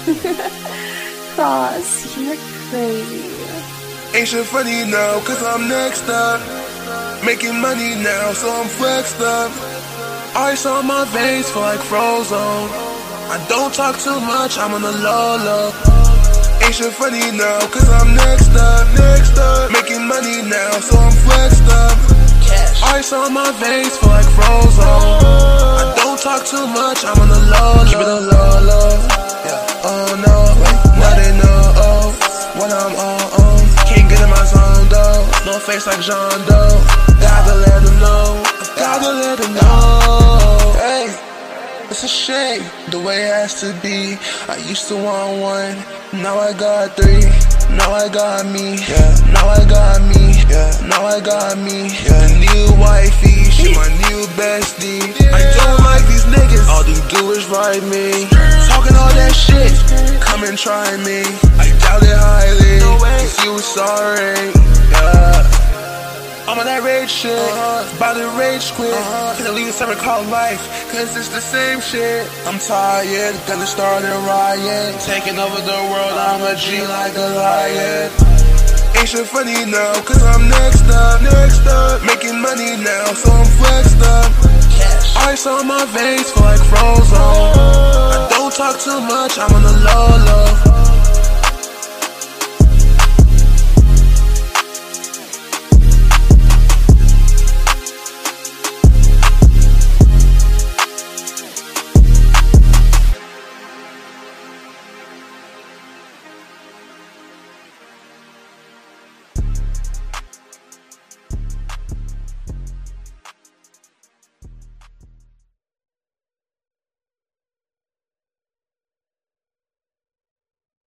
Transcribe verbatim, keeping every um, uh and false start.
Cross, you're crazy. Ain't shit funny now, cause I'm next up. Making money now, so I'm flexed up. Ice on my veins feel like Frozone. I don't talk too much, I'm on the low low. Ain't shit funny now, cause I'm next up, next up. Making money now, so I'm flexed up. Ice on my veins feel like Frozone. I don't talk too much, I'm on the low low. Keep it a low low. Yeah. Oh no, now they know oh, when I'm on on. Can't get in my zone though. No face like Jean Doe. Gotta let them know. Gotta let them know. Hey, it's a shame the way it has to be. I used to want one, now I got three. Now I got me, yeah. Now I got me, yeah. Now I got me, yeah. The new wifey, she my new bestie. I don't like these niggas, all they do is ride me. Talking all that shit, come and try me. I doubt it highly, cause you sorry, yeah. I'm on that rage shit, uh-huh. About to rage quit, uh-huh. Finna leave something called life, cause it's the same shit. I'm tired, gonna start a riot. Taking over the world, I'm a G like a lion. Ain't shit funny now, cause I'm next up, next up. Making money now, so I'm flexed up. Cash. Ice on my veins feel like Frozone. I don't talk too much, I'm on the low low.